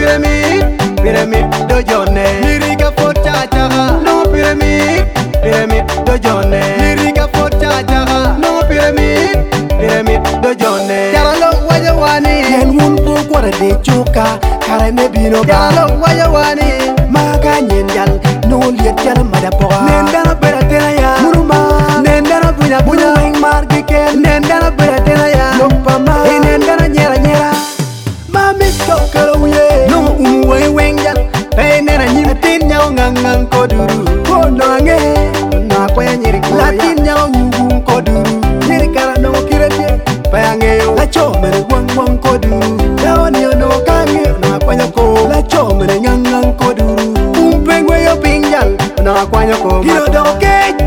pyramid, pyramid do jone. Lirica for chacha, no pyramid, pyramid do jone. Lirica for chacha, no pyramid, pyramid do jone. Yaralo wajawani, yen wun po kwara de choka kare ne bino ba yaralo wajawani. maga nyen jal no liet jal madapoa Nendana bera tena ya, muruma nendana bunya bunya. wing mar giken Nendana bera tena ya, lopa ma nendana nyera nyera. mami kokaro ye No umwe wengjal, hey nena nyimtin nyao ngang koduru. ko nange Na kwaya nyiri koya, latin nyao ngung koduru nyiri kara no kirete, payangeyo. la cho mere wang koduru Dawani no kange, na kwanya ko. la cho mere ngang koduru Umpengwe yo pingjal, na kwanya ko. gino do kej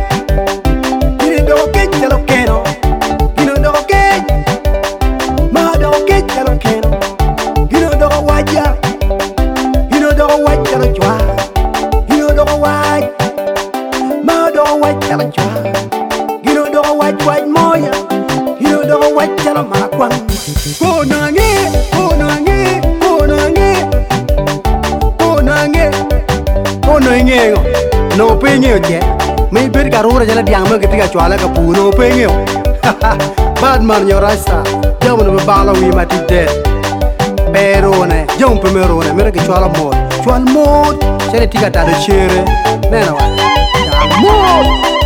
jalo keno gino do kej ma do kej jalo keno gino do waja jalo chwa gino do waj ma do waj jalo chwa gino do waj moya gino do waj jalo makwang Ko nange, ko nange, ko nange, ko nange. Ko nange yo, no penyo che. May bir karura jala diang mo ketika chwala ka pu no penyo. Bad man yo rasta, jamu no bala wi mati dead. Pero ne, jamu primero ne, mera ke chwala mod. Chwal mod, chere tika ta de chere. Nena wa. Mod.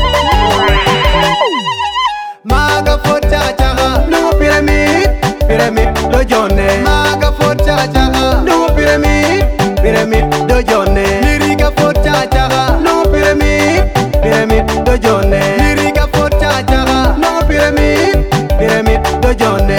Maga for chacha, no pyramid, pyramid do jone. Maga for chacha, no pyramid, pyramid do jone. Lirica for chacha, no pyramid, pyramid do jone. Lirica for chacha, no pyramid, pyramid do jone.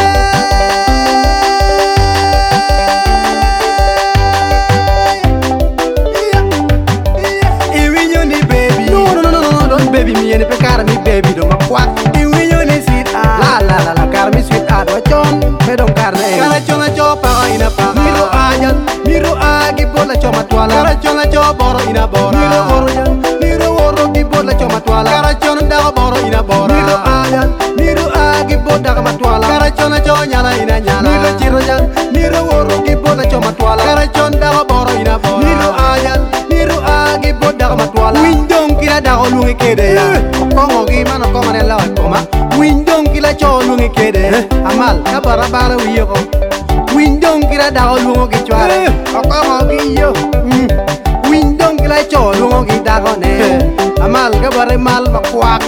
Don't baby me and pekara mi baby do makwat. Iwinyo ni sweet ah. La kar mi sweet ah do chon me don karne. Kara chona cho pa ina pa. Miro agi bola cho matwala. Kara chona cho boro ina bora. Miro woro gi bola cho matwala. Kara chona da boro ina bora. Miro agi bola ga matwala. Kara chona cho nyala ina nyala. Miro chiro jan. Miro woro gi bola cho matwala. Kara chona da boro ina bora. Miro agi bola ga matwala. Windong kila da olungi kede ya. Kongo gi mano ko mane lawa koma. Windong kila cho olungi kede. Amal ka bara wiyo ko. Windong kila da olungo gi chware. Kongo gi yo. Windong kila cho olungo gi da ko ne. Amal ka bare mal makwak.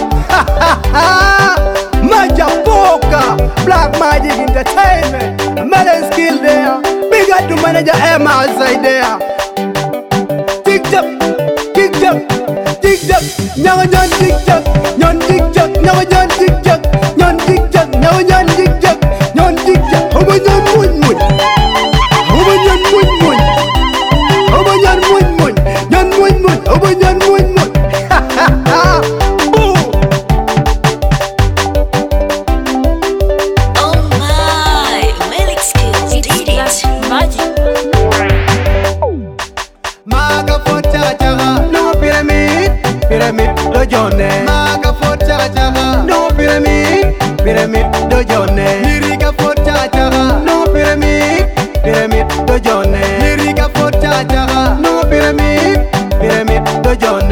Majapoka Black Magic Entertainment Melon skill there big up to manager Emma outside there TikTok nyawa nyon TikTok nyon TikTok nyawa nyon TikTok nyon TikTok nyawa nyon TikTok nyon TikTok hoba nyon mun hoba nyon mun hoba nyon mun nyon mun hoba nyon mun Oh my, Melix skills, did it, magic. Maga for chacha, no pyramid, pyramid do jone. Maga for chacha, no pyramid, pyramid do jone. Lirica for chacha, no pyramid, pyramid do jone. Lirica for chacha, no pyramid, pyramid do jone.